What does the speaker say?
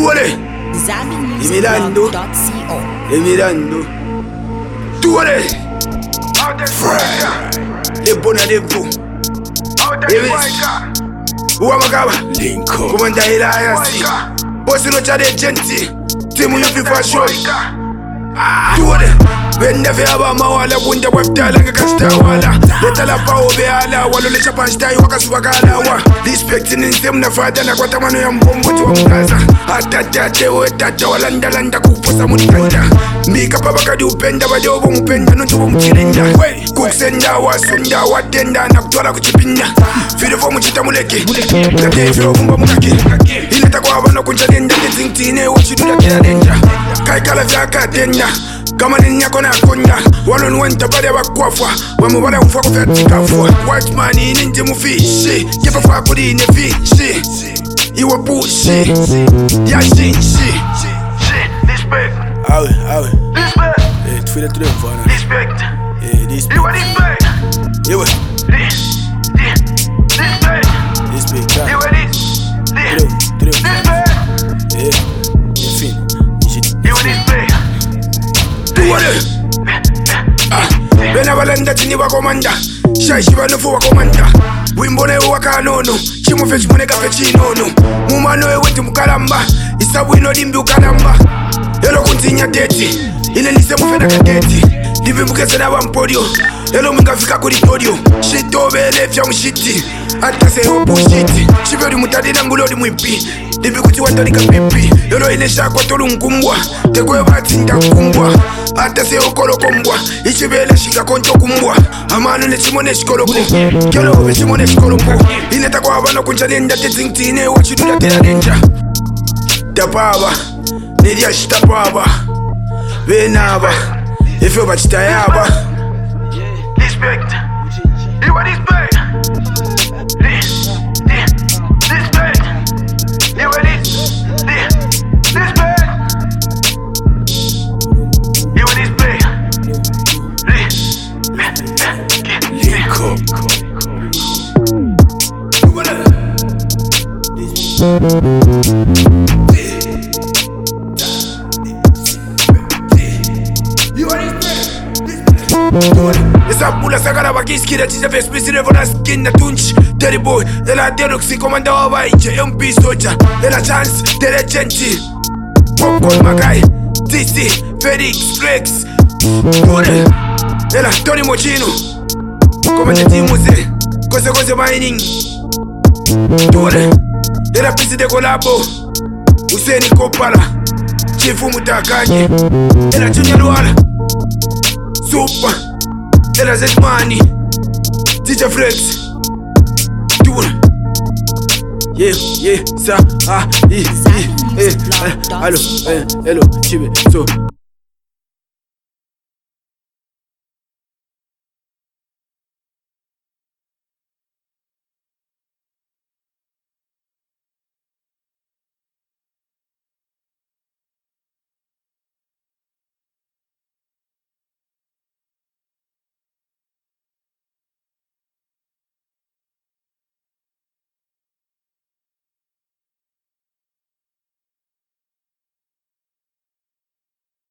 Tuole, Emilando, Tuole, le bona de vous, Uwamagaba, Commander Elias, Bossino Chade Genti, Timu Yufi Fashion, Tuole. Ben never aba mawala bunda wafta langa kastawala Yetala pa obeala walo lecha panchtai wakasubakala wa Respecting in them na fada na kwata mano ya mbombo tuwa mkaza Atata tewe tata walanda landa kuposa munikanda Mika babakadi upenda wajobo mpenda nutuwa mchirinda Kuksenda wasunda wadenda na kutwala kuchipinda Filifo mchita muleke Kate filo kumba mukake Ileta kwa wabano kunjalenda Nizingtine wachidula kila denda Kaikala vyaka tenda kama nini yako na konya walo nuwenta bale wakwafwa wamubale mfako vya tikafwa Watchman ninje mufishi Yepa fako dine fishi Iwa bushi Ya shinshi Respect Awe Respect Tufile tule mfana Respect Iwa respect Iwa Respect Respect Iwa Respect Bena balanda chini wa komanda Shaishi banufu wa komanda Wimbone wa kanono Chimu fechi moneka fechi nono Mumano wetu mukalamba Isabu ino dimbi ukalamba Yelo kuntinya teti Ile lise mufena kateti Divi mukese na wampodio Yelo mungafika kuri podio Shito bele fya mshiti Ata se hopu shiti Shiveri mutadi na ngulodi mwipi Divi kuti watalika pipi Yelo inesha kwa tolu mkumbwa Tekwe bati ndakumbwa Ata se okolo kombwa Ichibele shika koncho kumbwa Amano ne chimone shikolopo Kyolo obe chimone shikolopo Ineta kwa habano kunjalenda Tezingtine wachidula tela denja Tapaba Nidia shitapaba Benaba Ifyo bachitayaba Respect Iwa respect Respect Iwa respect Iwa respect Linko Esa pula sagara bakiski da chicha vespisi revona skin na tunch Terry boy, ela deroxy komanda wa baiche MP soja, ela chance, tere genti Popcorn Magai, TC, Felix, Flex Tuole, ela Tony Mochino Komanda Timuze, Kose Mining Tuole, ela pisi de kolabo Useni Kopala, Chifu Mutakanye Ela Junior Luala Super Ela Zedmani DJ Flex Tuole Yeah, sa, hello, chibe, so